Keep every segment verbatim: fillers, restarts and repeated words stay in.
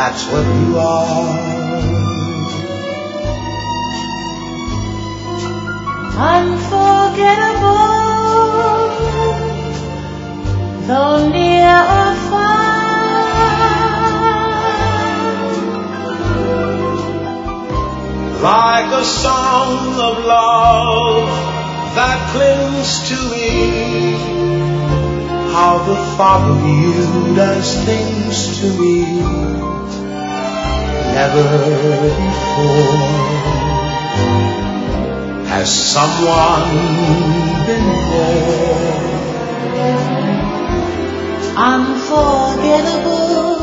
that's what you are. Unforgettable, though near or far, like a song of love that clings to me. How the thought of you does things to me never before. Has someone been there? Unforgettable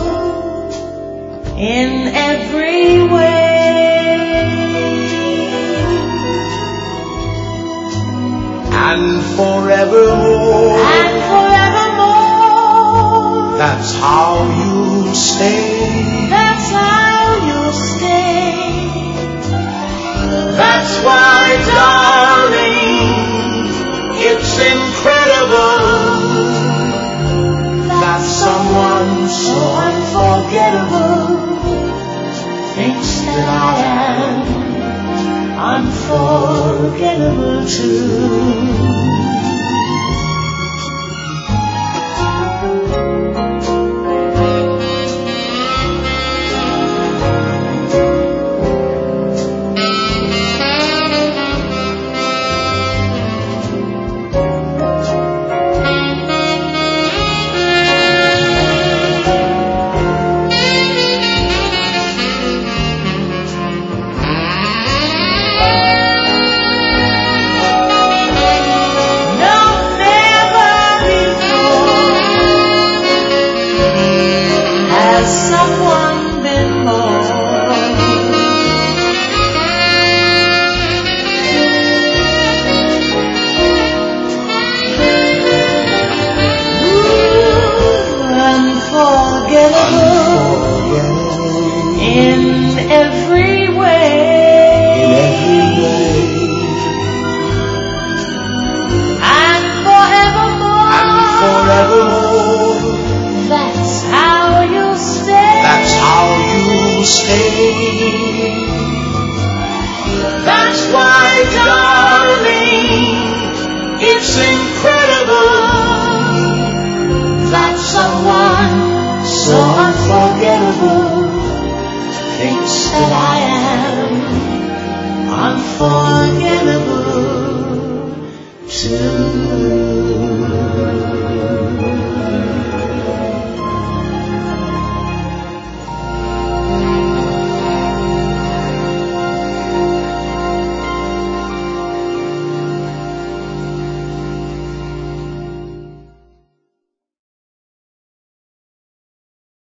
in every way, and forevermore, and forevermore, that's how you'll stay. That's how you'll stay. That's why, darling, it's incredible that someone so unforgettable thinks that I am unforgettable too. Unforgettable too.